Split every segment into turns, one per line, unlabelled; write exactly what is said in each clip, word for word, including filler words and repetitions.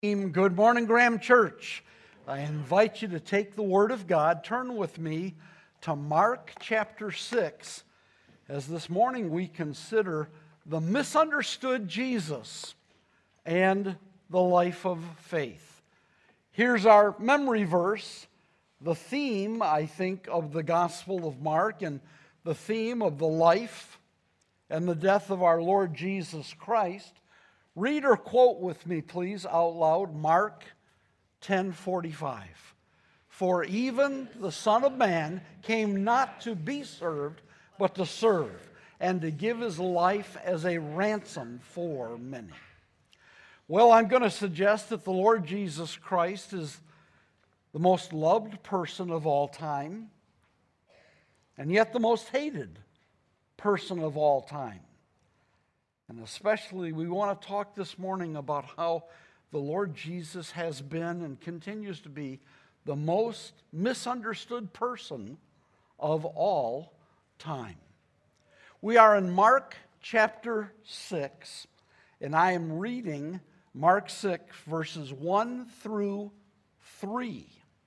Good morning, Graham Church. I invite you to take the Word of God. Turn with me to Mark chapter six, as this morning we consider the misunderstood Jesus and the life of faith. Here's our memory verse, the theme, I think, of the Gospel of Mark and the theme of the life and the death of our Lord Jesus Christ. Read or quote with me, please, out loud, Mark ten forty-five. For even the Son of Man came not to be served, but to serve, and to give his life as a ransom for many. Well, I'm going to suggest that the Lord Jesus Christ is the most loved person of all time, and yet the most hated person of all time. And especially, we want to talk this morning about how the Lord Jesus has been and continues to be the most misunderstood person of all time. We are in Mark chapter six, and I am reading Mark six, verses one through three.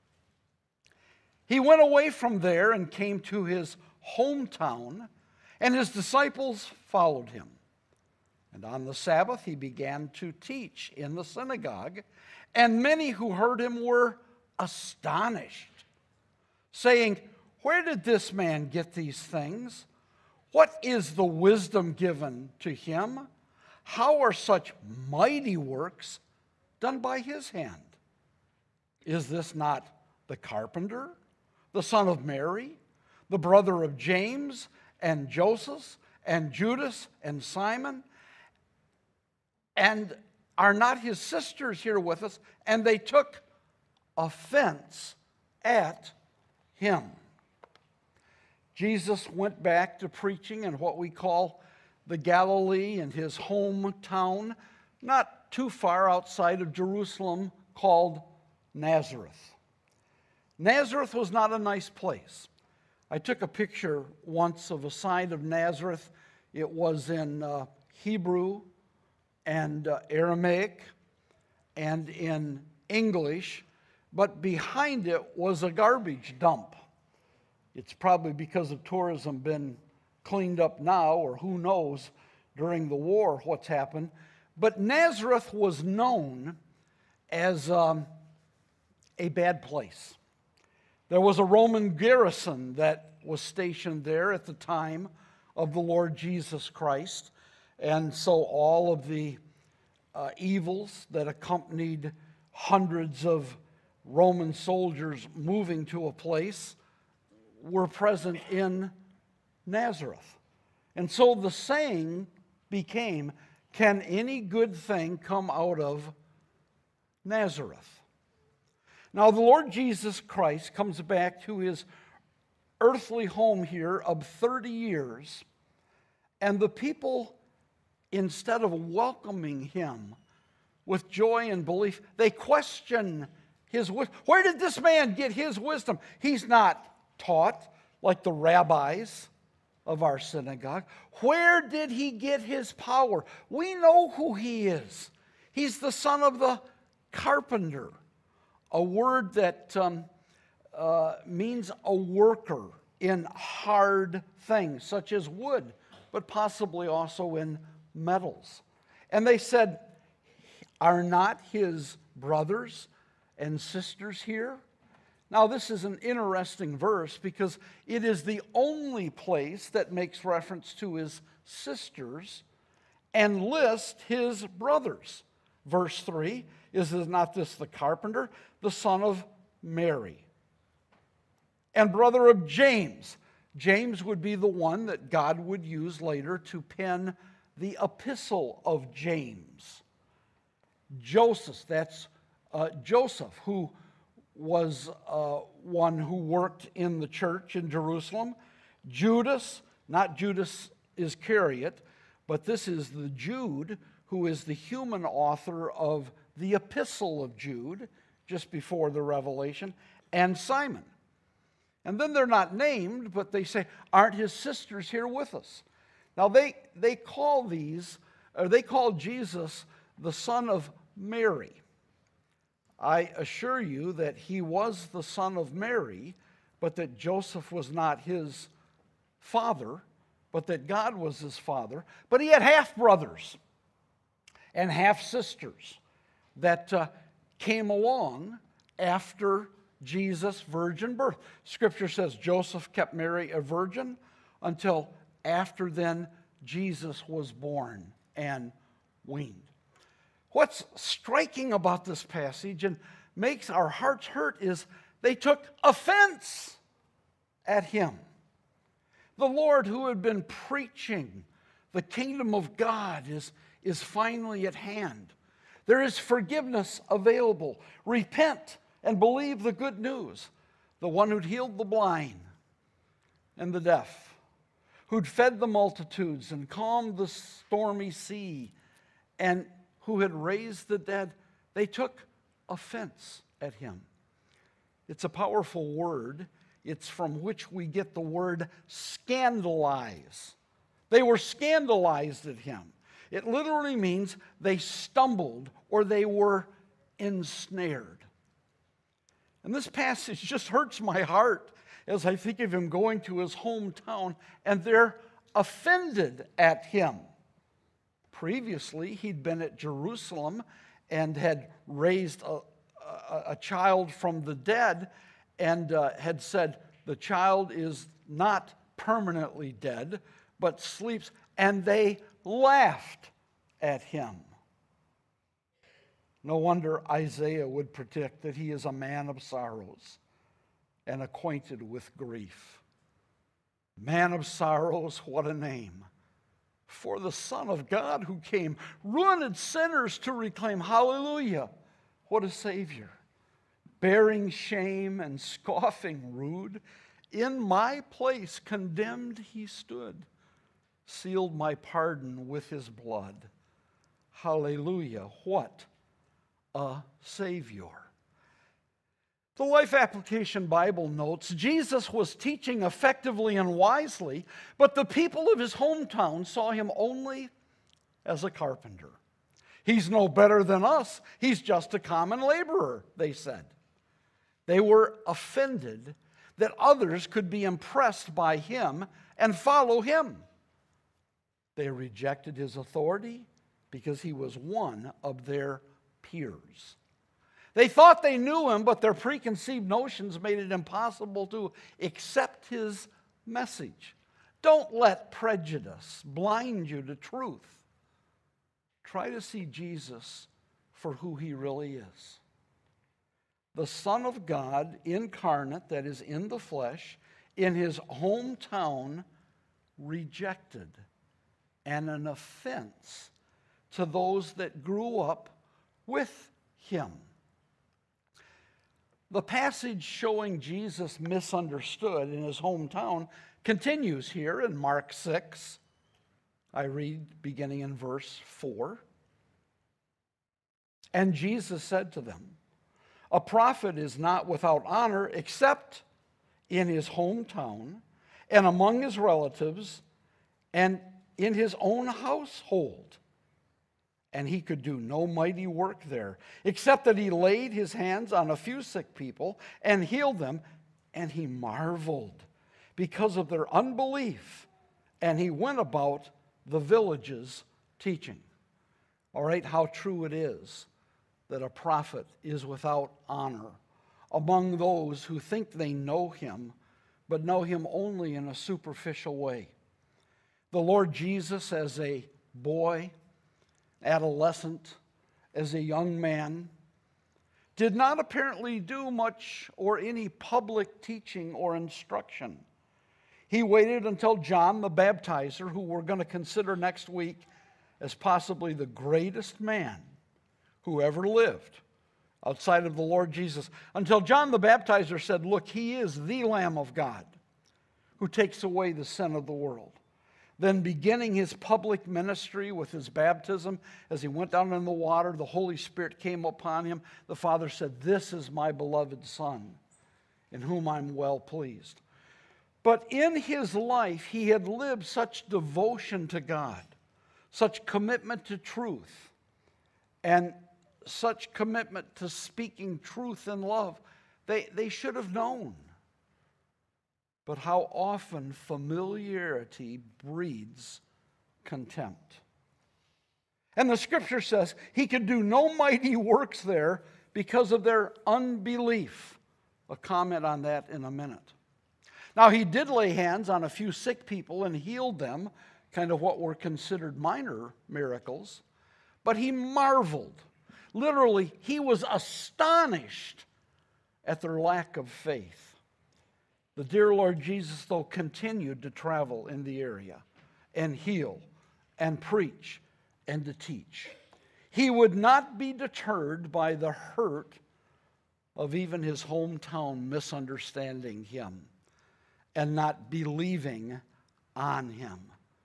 He went away from there and came to his hometown, and his disciples followed him. And on the Sabbath he began to teach in the synagogue, and many who heard him were astonished, saying, "Where did this man get these things? What is the wisdom given to him? How are such mighty works done by his hand? Is this not the carpenter, the son of Mary, the brother of James and Joseph and Judas and Simon? And are not his sisters here with us?" And they took offense at him. Jesus went back to preaching in what we call the Galilee, in his hometown, not too far outside of Jerusalem, called Nazareth. Nazareth was not a nice place. I took a picture once of a sign of Nazareth. It was in uh, Hebrew and uh, Aramaic and in English, but behind it was a garbage dump. It's probably because of tourism been cleaned up now, or who knows, during the war what's happened. But Nazareth was known as um, a bad place. There was a Roman garrison that was stationed there at the time of the Lord Jesus Christ. And so all of the uh, evils that accompanied hundreds of Roman soldiers moving to a place were present in Nazareth. And so the saying became, "Can any good thing come out of Nazareth?" Now the Lord Jesus Christ comes back to his earthly home here of thirty years, and the people, instead of welcoming him with joy and belief, they question his wisdom. Where did this man get his wisdom? He's not taught like the rabbis of our synagogue. Where did he get his power? We know who he is. He's the son of the carpenter, a word that um, uh, means a worker in hard things, such as wood, but possibly also in metals. And they said, "Are not his brothers and sisters here?" Now, this is an interesting verse because it is the only place that makes reference to his sisters and lists his brothers. Verse three, "Is not this the carpenter, the son of Mary, and brother of James?" James would be the one that God would use later to pen the epistle of James. Joseph, that's uh, Joseph, who was uh, one who worked in the church in Jerusalem. Judas, not Judas Iscariot, but this is the Jude, who is the human author of the Epistle of Jude, just before the Revelation, and Simon. And then they're not named, but they say, "Aren't his sisters here with us?" Now they, they call these, or they call Jesus the son of Mary. I assure you that he was the son of Mary, but that Joseph was not his father, but that God was his father. But he had half-brothers and half-sisters that uh, came along after Jesus' virgin birth. Scripture says Joseph kept Mary a virgin until after then Jesus was born and weaned. What's striking about this passage and makes our hearts hurt is they took offense at him. The Lord, who had been preaching the kingdom of God, is, is finally at hand. There is forgiveness available. Repent and believe the good news. The one who'd healed the blind and the deaf, who'd fed the multitudes and calmed the stormy sea, and who had raised the dead, they took offense at him. It's a powerful word. It's from which we get the word scandalize. They were scandalized at him. It literally means they stumbled or they were ensnared. And this passage just hurts my heart as I think of him going to his hometown and they're offended at him. Previously, he'd been at Jerusalem and had raised a, a, a child from the dead and uh, had said, the child is not permanently dead, but sleeps. And they laughed at him. No wonder Isaiah would predict that he is a man of sorrows and acquainted with grief. Man of sorrows, what a name. For the Son of God who came, ruined sinners to reclaim. Hallelujah. What a Savior. Bearing shame and scoffing rude, in my place condemned he stood, sealed my pardon with his blood. Hallelujah. What a Savior. The Life Application Bible notes, Jesus was teaching effectively and wisely, but the people of his hometown saw him only as a carpenter. He's no better than us. He's just a common laborer, they said. They were offended that others could be impressed by him and follow him. They rejected his authority because he was one of their peers. They thought they knew him, but their preconceived notions made it impossible to accept his message. Don't let prejudice blind you to truth. Try to see Jesus for who he really is. The Son of God, incarnate, that is in the flesh, in his hometown, rejected and an offense to those that grew up with him. The passage showing Jesus misunderstood in his hometown continues here in Mark six. I read beginning in verse four. And Jesus said to them, a prophet is not without honor except in his hometown and among his relatives and in his own household. And he could do no mighty work there, except that he laid his hands on a few sick people and healed them. And he marveled because of their unbelief. And he went about the villages teaching. All right, how true it is that a prophet is without honor among those who think they know him, but know him only in a superficial way. The Lord Jesus, as a boy, adolescent, as a young man, did not apparently do much or any public teaching or instruction. He waited until John the Baptizer, who we're going to consider next week as possibly the greatest man who ever lived outside of the Lord Jesus, until John the Baptizer said, look, he is the Lamb of God who takes away the sin of the world. Then beginning his public ministry with his baptism, as he went down in the water, the Holy Spirit came upon him. The Father said, this is my beloved Son, in whom I'm well pleased. But in his life, he had lived such devotion to God, such commitment to truth, and such commitment to speaking truth in love. They, they should have known. But how often familiarity breeds contempt. And the scripture says he could do no mighty works there because of their unbelief. A comment on that in a minute. Now, he did lay hands on a few sick people and healed them, kind of what were considered minor miracles. But he marveled. Literally, he was astonished at their lack of faith. The dear Lord Jesus, though, continued to travel in the area and heal and preach and to teach. He would not be deterred by the hurt of even his hometown misunderstanding him and not believing on him.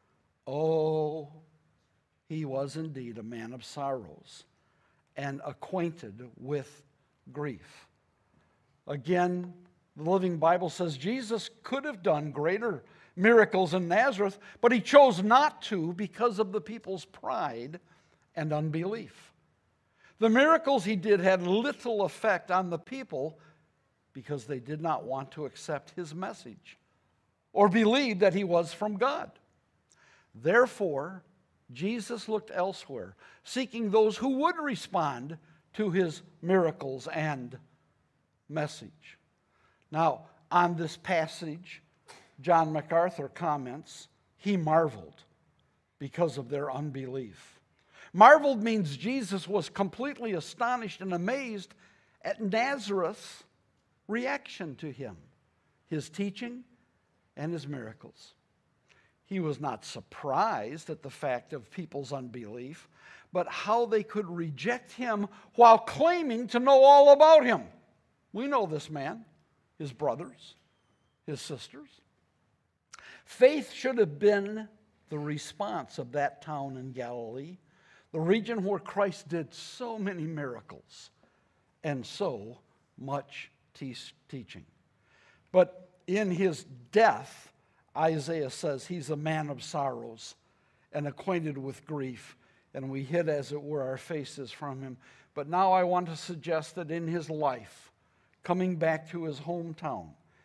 Oh, he was indeed a man of sorrows and acquainted with grief. Again, the Living Bible says Jesus could have done greater miracles in Nazareth, but he chose not to because of the people's pride and unbelief. The miracles he did had little effect on the people because they did not want to accept his message or believe that he was from God. Therefore, Jesus looked elsewhere, seeking those who would respond to his miracles and message. Now, on this passage, John MacArthur comments, he marveled because of their unbelief. Marveled means Jesus was completely astonished and amazed at Nazareth's reaction to him, his teaching, and his miracles. He was not surprised at the fact of people's unbelief, but how they could reject him while claiming to know all about him. We know this man, his brothers, his sisters. Faith should have been the response of that town in Galilee, the region where Christ did so many miracles and so much te- teaching. But in his death, Isaiah says he's a man of sorrows and acquainted with grief, and we hid, as it were, our faces from him. But now I want to suggest that in his life, coming back to his hometown,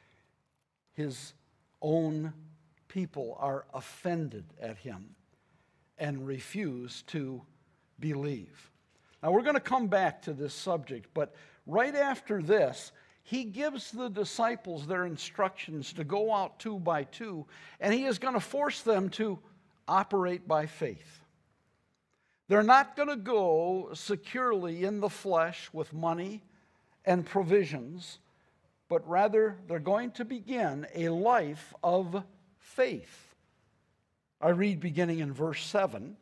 his own people are offended at him and refuse to believe. Now we're going to come back to this subject, but right after this, he gives the disciples their instructions to go out two by two, and he is going to force them to operate by faith. They're not going to go securely in the flesh with money and provisions, but rather they're going to begin a life of faith. I read beginning in verse seven.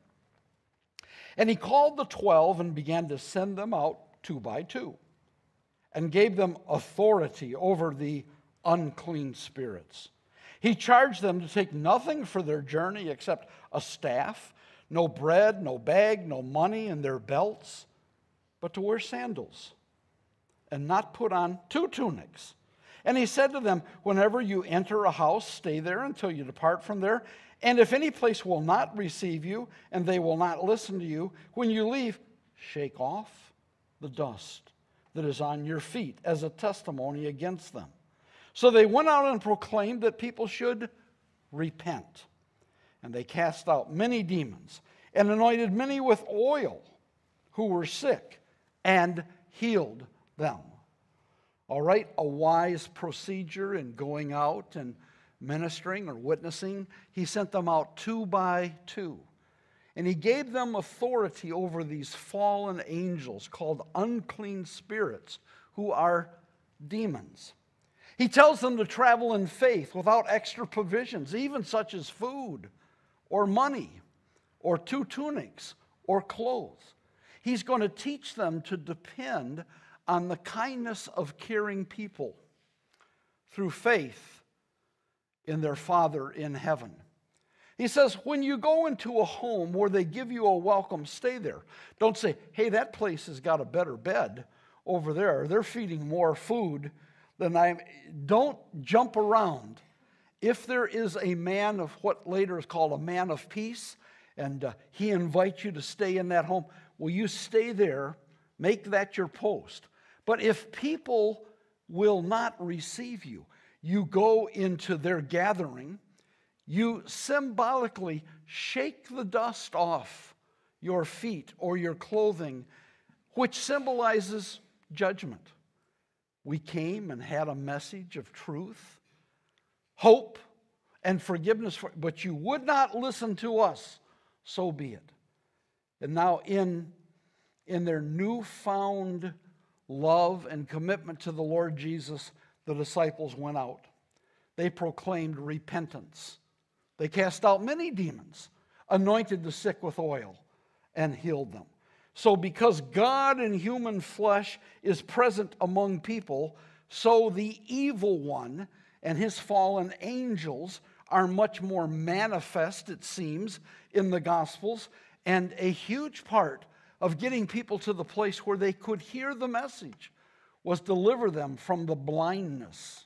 And he called the twelve and began to send them out two by two, and gave them authority over the unclean spirits. He charged them to take nothing for their journey except a staff, no bread, no bag, no money in their belts, but to wear sandals, and not put on two tunics. And he said to them, whenever you enter a house, stay there until you depart from there. And if any place will not receive you, and they will not listen to you, when you leave, shake off the dust that is on your feet as a testimony against them. So they went out and proclaimed that people should repent. And they cast out many demons and anointed many with oil who were sick and healed them. All right, a wise procedure in going out and ministering or witnessing. He sent them out two by two. And he gave them authority over these fallen angels called unclean spirits, who are demons. He tells them to travel in faith without extra provisions, even such as food or money or two tunics or clothes. He's going to teach them to depend on the kindness of caring people through faith in their Father in heaven. He says, when you go into a home where they give you a welcome, stay there. Don't say, hey, that place has got a better bed over there. They're feeding more food than I am. Don't jump around. If there is a man of what later is called a man of peace, and uh, he invites you to stay in that home, will you stay there, Make that your post. But if people will not receive you, you go into their gathering, you symbolically shake the dust off your feet or your clothing, which symbolizes judgment. We came and had a message of truth, hope, and forgiveness, for, but you would not listen to us, so be it. And now in, in their newfound love and commitment to the Lord Jesus, the disciples went out. They proclaimed repentance. They cast out many demons, anointed the sick with oil, and healed them. So because God in human flesh is present among people, so the evil one and his fallen angels are much more manifest, it seems, in the Gospels, and a huge part of getting people to the place where they could hear the message was deliver them from the blindness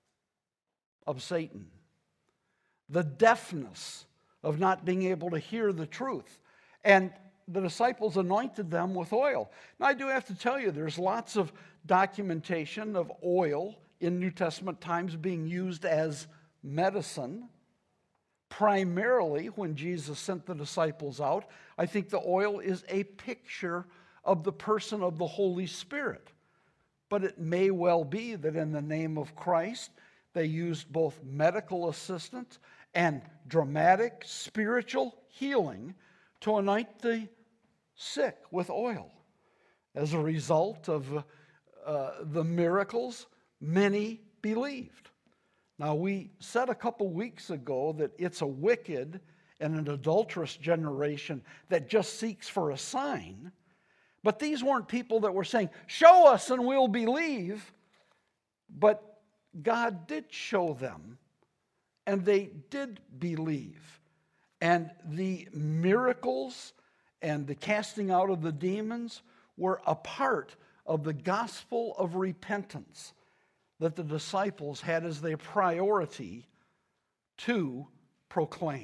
of Satan, the deafness of not being able to hear the truth. And the disciples anointed them with oil. Now, I do have to tell you, there's lots of documentation of oil in New Testament times being used as medicine. Primarily, when Jesus sent the disciples out, I think the oil is a picture of the person of the Holy Spirit. But it may well be that in the name of Christ, they used both medical assistance and dramatic spiritual healing to anoint the sick with oil. As a result of uh, the miracles, many believed. Now, we said a couple weeks ago that it's a wicked and an adulterous generation that just seeks for a sign. But these weren't people that were saying, show us and we'll believe. But God did show them, and they did believe. And the miracles and the casting out of the demons were a part of the gospel of repentance that the disciples had as their priority to proclaim.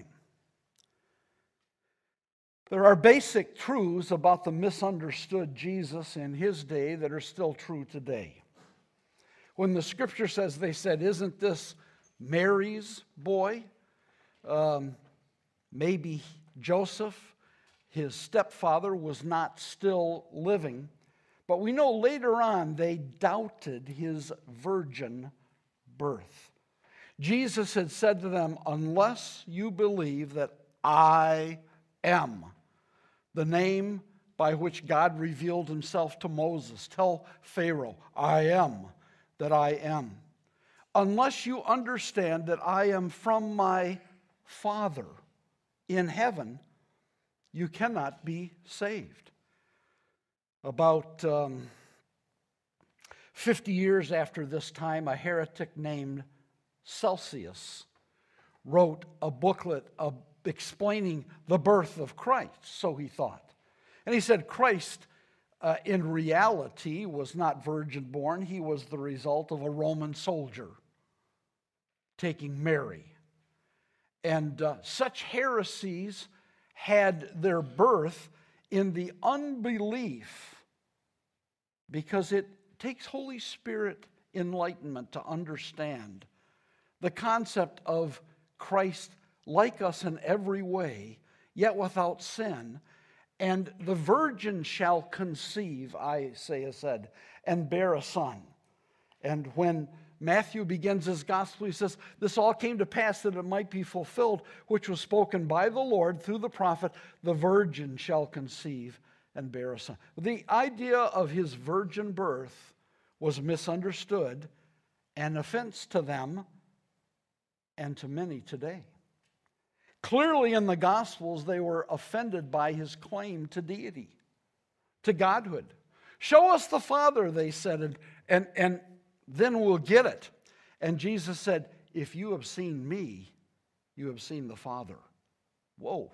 There are basic truths about the misunderstood Jesus in his day that are still true today. When the scripture says, they said, isn't this Mary's boy? Um, maybe Joseph, his stepfather, was not still living. But we know later on they doubted his virgin birth. Jesus had said to them, unless you believe that I am, the name by which God revealed himself to Moses, tell Pharaoh, I am that I am. Unless you understand that I am from my Father in heaven, you cannot be saved. About um, fifty years after this time, a heretic named Celsius wrote a booklet of explaining the birth of Christ, so he thought. And he said Christ, uh, in reality, was not virgin born. He was the result of a Roman soldier taking Mary. And uh, such heresies had their birth in the unbelief, because it takes Holy Spirit enlightenment to understand the concept of Christ like us in every way, yet without sin. And the virgin shall conceive, Isaiah said, and bear a son. And when Matthew begins his gospel, he says, this all came to pass that it might be fulfilled, which was spoken by the Lord through the prophet, the virgin shall conceive and bear a son. The idea of his virgin birth was misunderstood, an offense to them and to many today. Clearly in the Gospels, they were offended by his claim to deity, to godhood. Show us the Father, they said, and, and, and then we'll get it. And Jesus said, if you have seen me, you have seen the Father. Whoa.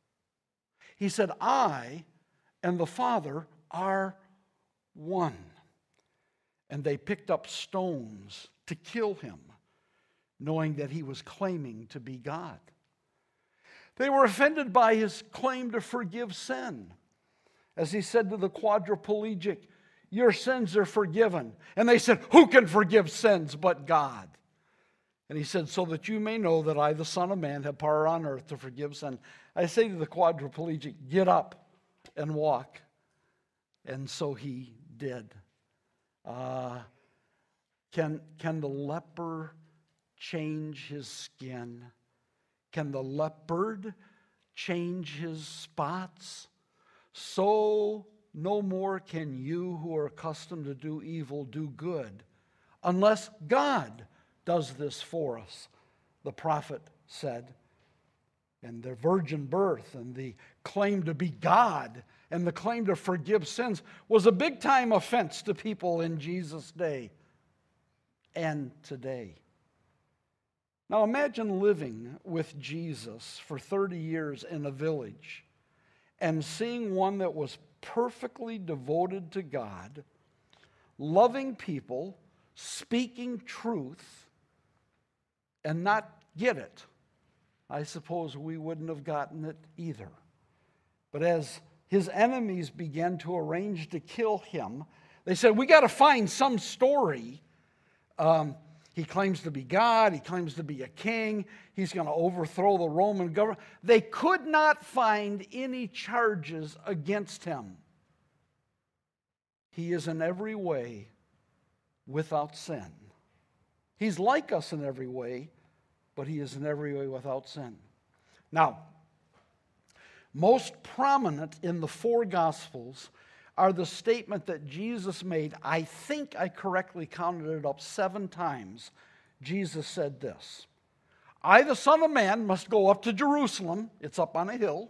He said, I and the Father are one. And they picked up stones to kill him, knowing that he was claiming to be God. They were offended by his claim to forgive sin. As he said to the quadriplegic, your sins are forgiven. And they said, who can forgive sins but God? And he said, so that you may know that I, the Son of Man, have power on earth to forgive sin. I say to the quadriplegic, get up and walk. And so he did. Uh, can, can the leper change his skin? Can the leopard change his spots? So no more can you who are accustomed to do evil do good, unless God does this for us, the prophet said. And the virgin birth and the claim to be God and the claim to forgive sins was a big-time offense to people in Jesus' day and today. Now imagine living with Jesus for thirty years in a village and seeing one that was perfectly devoted to God, loving people, speaking truth, and not get it. I suppose we wouldn't have gotten it either. But as his enemies began to arrange to kill him, they said, we got to find some story. Um, he claims to be God. He claims to be a king. He's going to overthrow the Roman government. They could not find any charges against him. He is in every way without sin. He's like us in every way, but he is in every way without sin. Now, most prominent in the four Gospels are the statement that Jesus made. I think I correctly counted it up seven times. Jesus said this, I, the Son of Man, must go up to Jerusalem, it's up on a hill,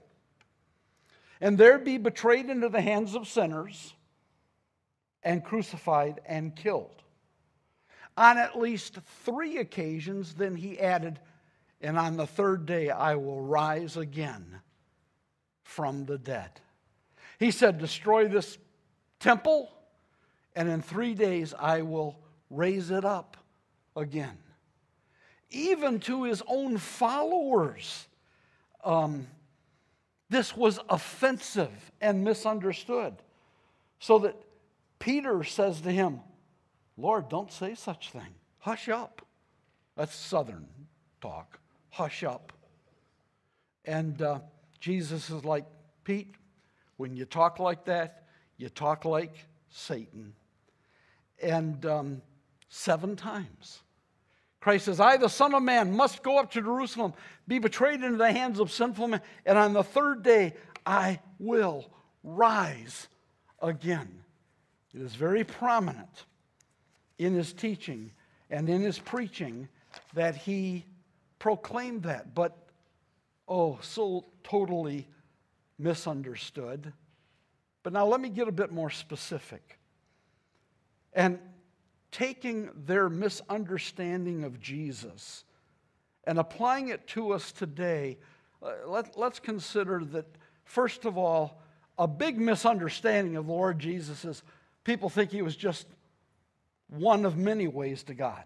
and there be betrayed into the hands of sinners, and crucified and killed. On at least three occasions, then he added, and on the third day I will rise again from the dead. He said, destroy this temple, and in three days I will raise it up again. Even to his own followers, um, this was offensive and misunderstood. So that Peter says to him, Lord, don't say such thing. Hush up. That's Southern talk. Hush up. And uh, Jesus is like, Pete, when you talk like that, you talk like Satan. And um, seven times. Christ says, I, the Son of Man, must go up to Jerusalem, be betrayed into the hands of sinful men, and on the third day I will rise again. It is very prominent in his teaching and in his preaching that he proclaimed that, but oh, so totally misunderstood. But now let me get a bit more specific. And taking their misunderstanding of Jesus and applying it to us today, let, let's consider that, first of all, a big misunderstanding of the Lord Jesus is people think he was just one of many ways to God.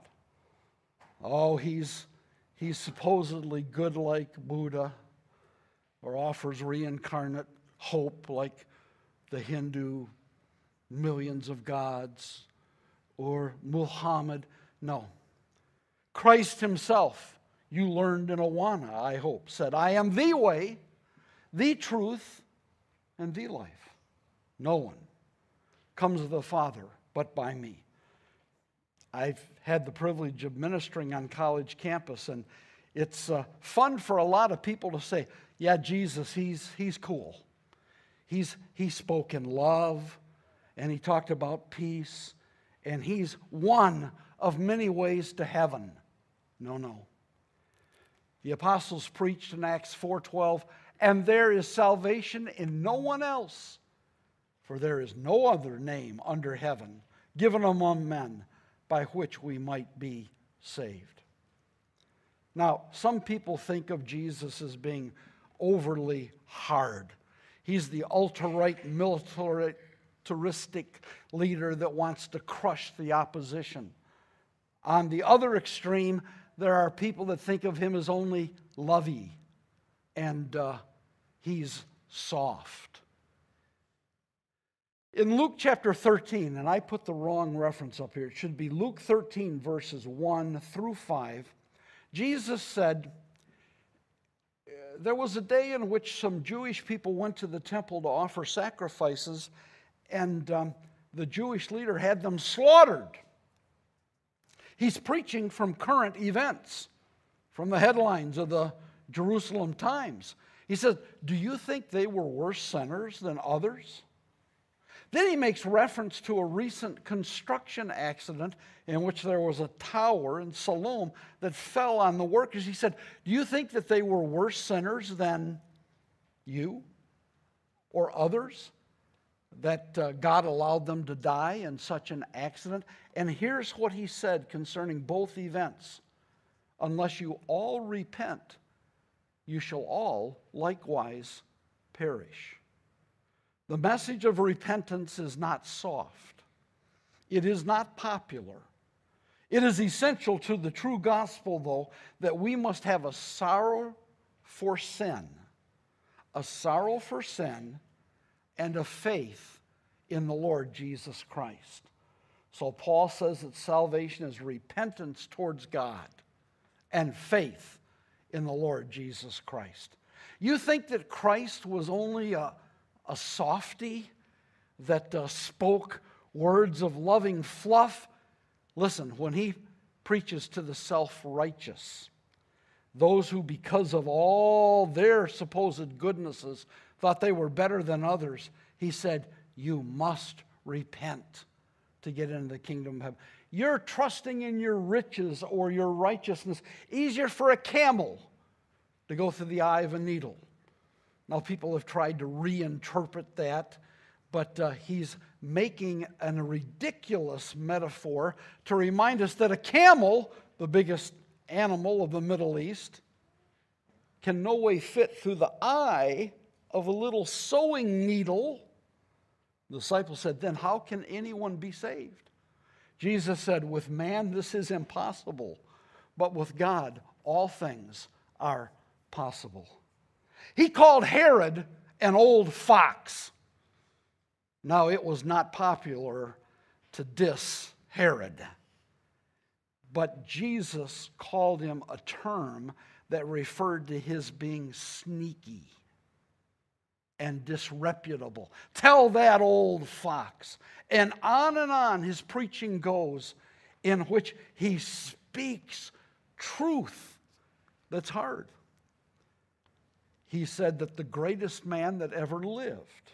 Oh, he's, he's supposedly good like Buddha, or offers reincarnate hope like the Hindu millions of gods, or Muhammad. No. Christ himself, you learned in Awana, I hope, said, I am the way, the truth, and the life. No one comes to the Father but by me. I've had the privilege of ministering on college campus, and it's uh, fun for a lot of people to say, yeah, Jesus, he's, he's cool. He's, he spoke in love, and he talked about peace, and he's one of many ways to heaven. No, no. The apostles preached in Acts four twelve, and there is salvation in no one else, for there is no other name under heaven given among men by which we might be saved. Now, some people think of Jesus as being overly hard. He's the ultra-right militaristic leader that wants to crush the opposition. On the other extreme, there are people that think of him as only lovey, and uh, he's soft. In Luke chapter thirteen, and I put the wrong reference up here, it should be Luke thirteen, verses one through five, Jesus said, there was a day in which some Jewish people went to the temple to offer sacrifices, and um, the Jewish leader had them slaughtered. He's preaching from current events, from the headlines of the Jerusalem Times. He says, do you think they were worse sinners than others? Then he makes reference to a recent construction accident in which there was a tower in Siloam that fell on the workers. He said, do you think that they were worse sinners than you or others, that uh, God allowed them to die in such an accident? And here's what he said concerning both events. Unless you all repent, you shall all likewise perish. The message of repentance is not soft. It is not popular. It is essential to the true gospel, though, that we must have a sorrow for sin, a sorrow for sin, and a faith in the Lord Jesus Christ. So Paul says that salvation is repentance towards God and faith in the Lord Jesus Christ. You think that Christ was only a A softy that uh, spoke words of loving fluff? Listen, when he preaches to the self-righteous, those who because of all their supposed goodnesses thought they were better than others, he said, you must repent to get into the kingdom of heaven. You're trusting in your riches or your righteousness. Easier for a camel to go through the eye of a needle. Now, people have tried to reinterpret that, but uh, he's making a ridiculous metaphor to remind us that a camel, the biggest animal of the Middle East, can no way fit through the eye of a little sewing needle. The disciples said, then how can anyone be saved? Jesus said, with man this is impossible, but with God all things are possible. He called Herod an old fox. Now, it was not popular to diss Herod, but Jesus called him a term that referred to his being sneaky and disreputable. Tell that old fox. And on and on his preaching goes, in which he speaks truth that's hard. He said that the greatest man that ever lived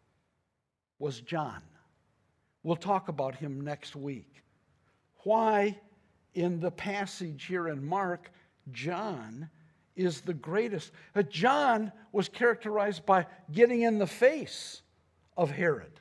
was John. We'll talk about him next week. Why, in the passage here in Mark, John is the greatest. Uh, John was characterized by getting in the face of Herod,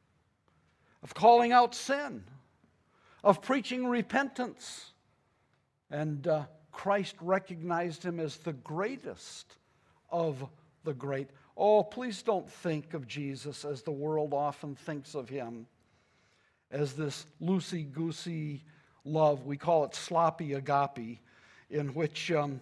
of calling out sin, of preaching repentance. And uh, Christ recognized him as the greatest of the great. Oh, please don't think of Jesus as the world often thinks of him, as this loosey-goosey love. We call it sloppy agape, in which um,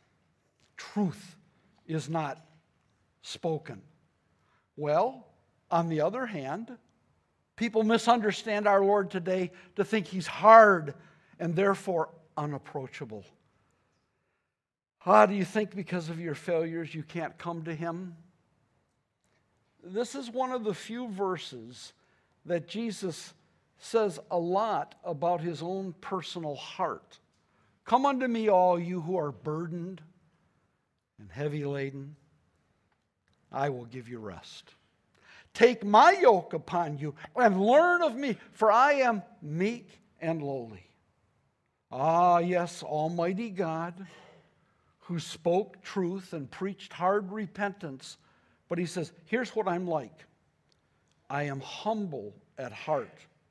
truth is not spoken. Well, on the other hand, people misunderstand our Lord today to think he's hard and therefore unapproachable. How do you think because of your failures you can't come to him? This is one of the few verses that Jesus says a lot about his own personal heart. Come unto me, all you who are burdened and heavy laden. I will give you rest. Take my yoke upon you and learn of me, for I am meek and lowly. Ah, yes, Almighty God, who spoke truth and preached hard repentance. But he says, here's what I'm like. I am humble at heart.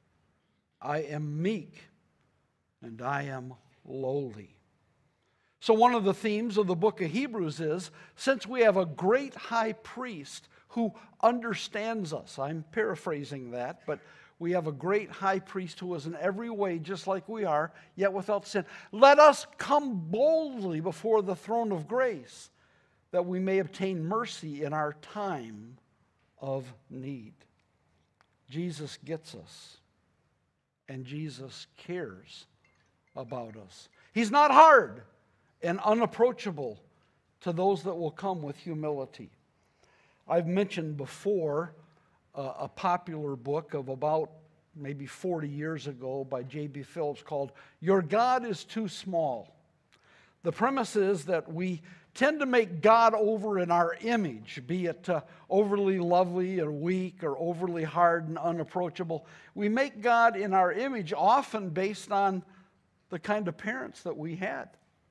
I am meek, and I am lowly. So one of the themes of the book of Hebrews is, since we have a great high priest who understands us, I'm paraphrasing that, but we have a great high priest who is in every way just like we are, yet without sin. Let us come boldly before the throne of grace, that we may obtain mercy in our time of need. Jesus gets us, and Jesus cares about us. He's not hard and unapproachable to those that will come with humility. I've mentioned before uh, a popular book of about maybe forty years ago by J B Phillips called Your God is Too Small. The premise is that we tend to make God over in our image, be it uh, overly lovely or weak or overly hard and unapproachable. We make God in our image often based on the kind of parents that we had.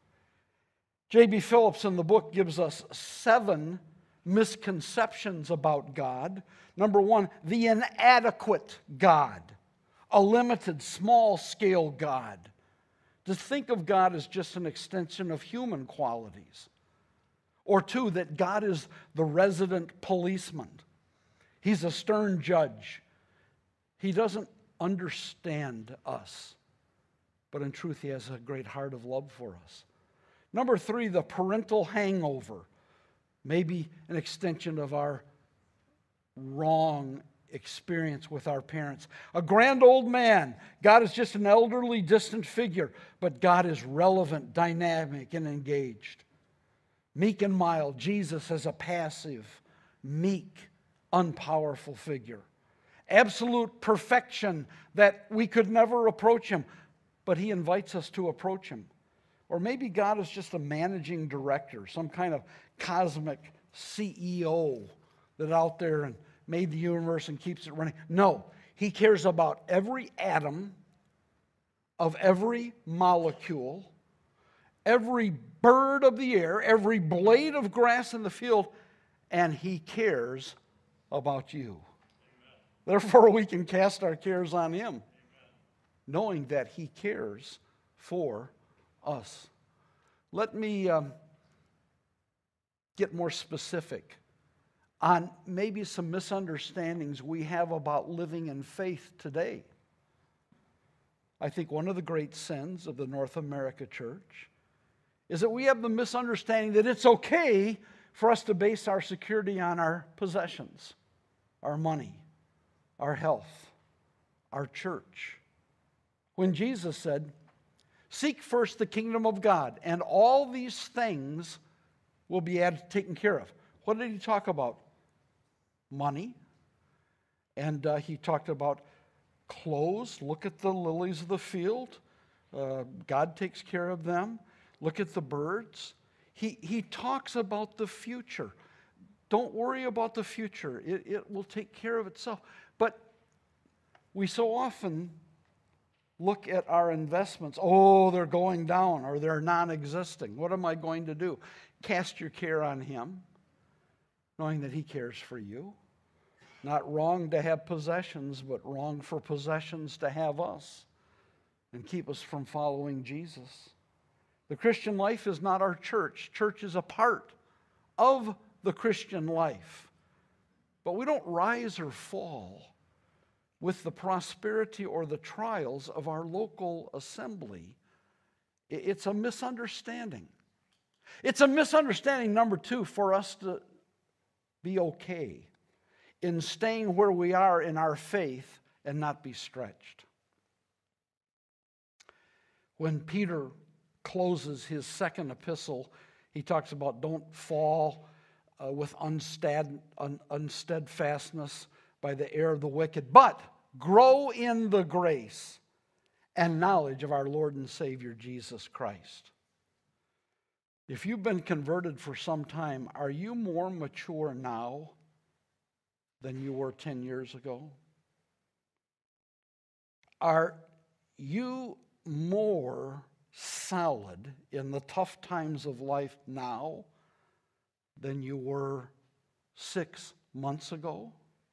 J B Phillips in the book gives us seven misconceptions about God. Number one, the inadequate God, a limited, small-scale God. To think of God as just an extension of human qualities. Or two, that God is the resident policeman. He's a stern judge. He doesn't understand us, but in truth, He has a great heart of love for us. Number three, the parental hangover. Maybe an extension of our wrong experience with our parents. A grand old man. God is just an elderly, distant figure, but God is relevant, dynamic, and engaged. Meek and mild. Jesus as a passive, meek, unpowerful figure. Absolute perfection that we could never approach Him, but He invites us to approach Him. Or maybe God is just a managing director, some kind of cosmic C E O that out there and made the universe and keeps it running. No, He cares about every atom of every molecule, every bird of the air, every blade of grass in the field, and He cares about you. Amen. Therefore, we can cast our cares on Him, Amen, knowing that He cares for us. Let me um, get more specific on maybe some misunderstandings we have about living in faith today. I think one of the great sins of the North America church is that we have the misunderstanding that it's okay for us to base our security on our possessions, our money, our health, our church. When Jesus said, "Seek first the kingdom of God, and all these things will be added, taken care of." What did He talk about? Money. And uh, He talked about clothes. Look at the lilies of the field. Uh, God takes care of them. Look at the birds. He, he talks about the future. Don't worry about the future. It, it will take care of itself. But we so often look at our investments. Oh, they're going down or they're non-existing. What am I going to do? Cast your care on Him, knowing that He cares for you. Not wrong to have possessions, but wrong for possessions to have us and keep us from following Jesus. The Christian life is not our church. Church is a part of the Christian life. But we don't rise or fall with the prosperity or the trials of our local assembly. It's a misunderstanding. It's a misunderstanding, number two, for us to be okay in staying where we are in our faith and not be stretched. When Peter closes his second epistle, he talks about don't fall uh, with unstead, un, unsteadfastness by the error of the wicked, but grow in the grace and knowledge of our Lord and Savior Jesus Christ. If you've been converted for some time, are you more mature now than you were ten years ago? Are you more solid in the tough times of life now than you were six months ago?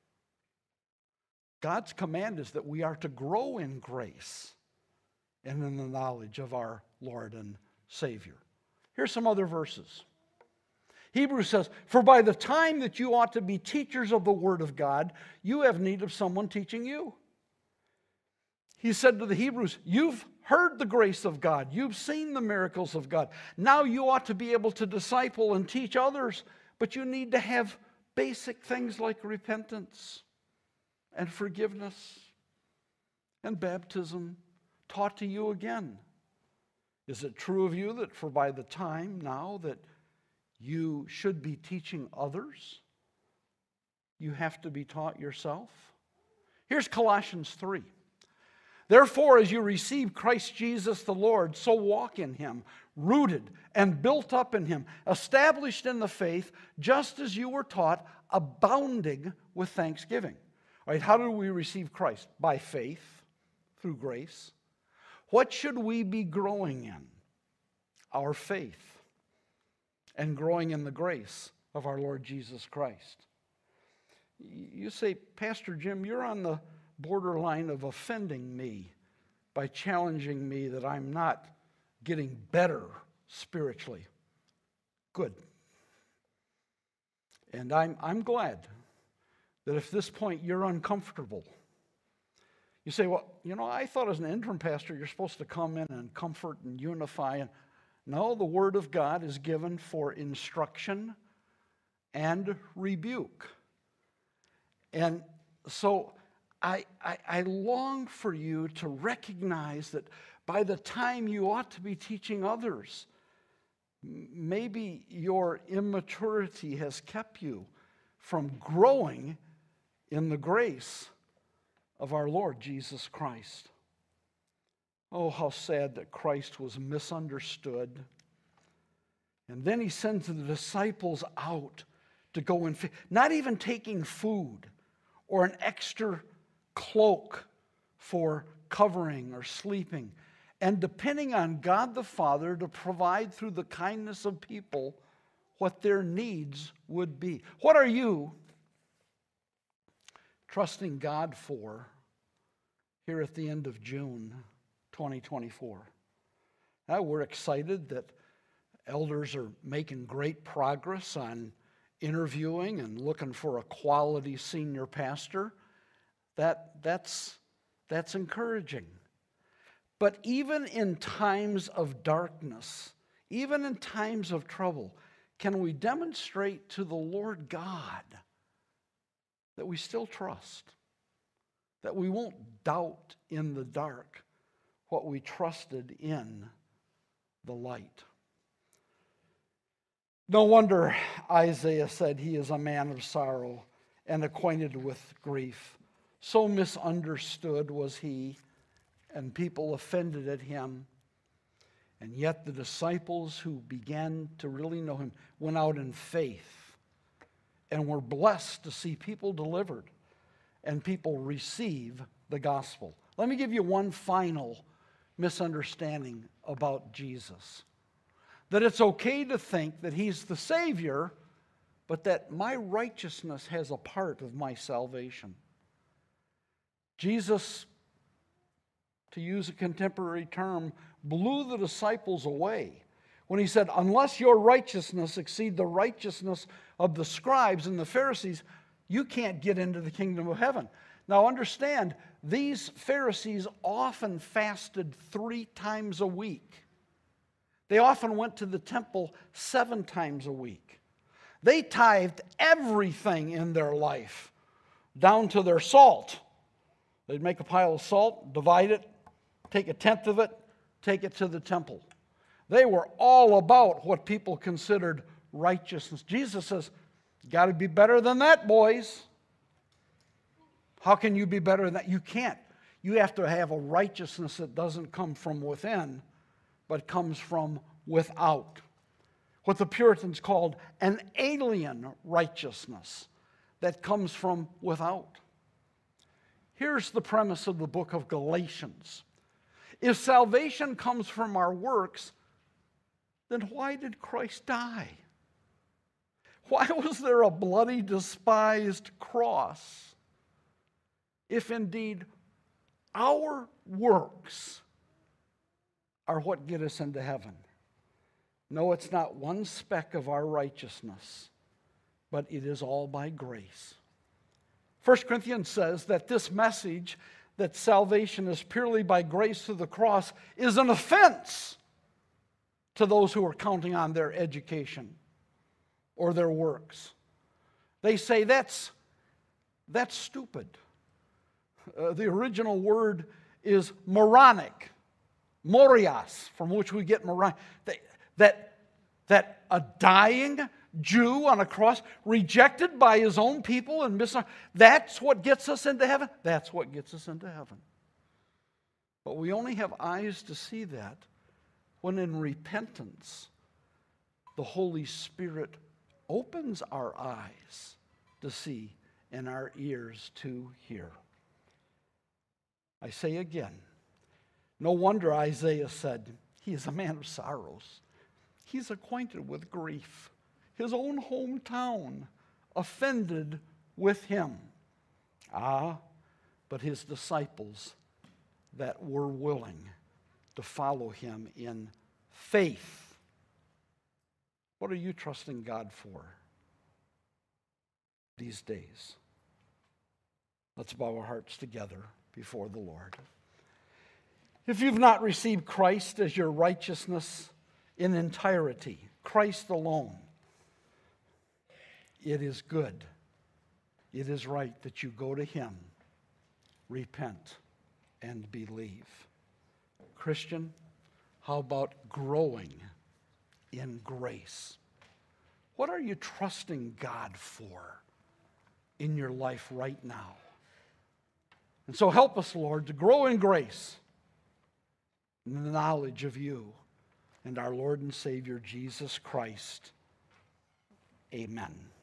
God's command is that we are to grow in grace and in the knowledge of our Lord and Savior. Here's some other verses. Hebrews says, "For by the time that you ought to be teachers of the Word of God, you have need of someone teaching you." He said to the Hebrews, you've heard the grace of God. You've seen the miracles of God. Now you ought to be able to disciple and teach others, but you need to have basic things like repentance, and forgiveness and baptism taught to you again? Is it true of you that for by the time now that you should be teaching others, you have to be taught yourself? Here's Colossians three. Therefore, as you receive Christ Jesus the Lord, so walk in him, rooted and built up in him, established in the faith, just as you were taught, abounding with thanksgiving. All right, how do we receive Christ? By faith, through grace. What should we be growing in? Our faith, and growing in the grace of our Lord Jesus Christ. You say, Pastor Jim, you're on the borderline of offending me by challenging me that I'm not getting better spiritually. Good. And I'm, I'm glad that if at this point you're uncomfortable. You say, well, you know, I thought as an interim pastor you're supposed to come in and comfort and unify. And no, the Word of God is given for instruction and rebuke. And so I, I, I long for you to recognize that by the time you ought to be teaching others, maybe your immaturity has kept you from growing in the grace of our Lord Jesus Christ. Oh, how sad that Christ was misunderstood. And then he sends the disciples out to go and, not even taking food or an extra cloak for covering or sleeping, and depending on God the Father to provide through the kindness of people what their needs would be. What are you trusting God for here at the end of June twenty twenty-four? Now, we're excited that elders are making great progress on interviewing and looking for a quality senior pastor. That, that's, that's encouraging. But even in times of darkness, even in times of trouble, can we demonstrate to the Lord God that we still trust, that we won't doubt in the dark what we trusted in the light? No wonder Isaiah said he is a man of sorrow and acquainted with grief. So misunderstood was he, and people offended at him. And yet the disciples who began to really know him went out in faith and were blessed to see people delivered and people receive the gospel. Let me give you one final misunderstanding about Jesus. That it's okay to think that he's the Savior, but that my righteousness has a part of my salvation. Jesus, to use a contemporary term, blew the disciples away when he said, unless your righteousness exceed the righteousness of the scribes and the Pharisees, you can't get into the kingdom of heaven. Now understand, these Pharisees often fasted three times a week. They often went to the temple seven times a week. They tithed everything in their life, down to their salt. They'd make a pile of salt, divide it, take a tenth of it, take it to the temple. They were all about what people considered righteousness. Jesus says, you got to be better than that, boys. How can you be better than that? You can't. You have to have a righteousness that doesn't come from within, but comes from without. What the Puritans called an alien righteousness that comes from without. Here's the premise of the book of Galatians. If salvation comes from our works, then why did Christ die? Why was there a bloody, despised cross? If indeed our works are what get us into heaven. No, it's not one speck of our righteousness, but it is all by grace. First Corinthians says that this message, that salvation is purely by grace through the cross, is an offense to those who are counting on their education or their works. They say that's, that's stupid. Uh, the original word is moronic, morias, from which we get moronic. That, that, that a dying Jew on a cross, rejected by his own people and mis- that's what gets us into heaven. That's what gets us into heaven. But we only have eyes to see that when in repentance the Holy Spirit opens our eyes to see and our ears to hear. I say again, no wonder Isaiah said, he is a man of sorrows. He's acquainted with grief. His own hometown offended with him. Ah, but his disciples that were willing to follow him in faith. What are you trusting God for these days? Let's bow our hearts together before the Lord. If you've not received Christ as your righteousness in entirety, Christ alone, it is good, it is right that you go to him, repent, and believe. Christian, how about growing in grace? What are you trusting God for in your life right now? And so help us, Lord, to grow in grace, in the knowledge of you and our Lord and Savior, Jesus Christ. Amen.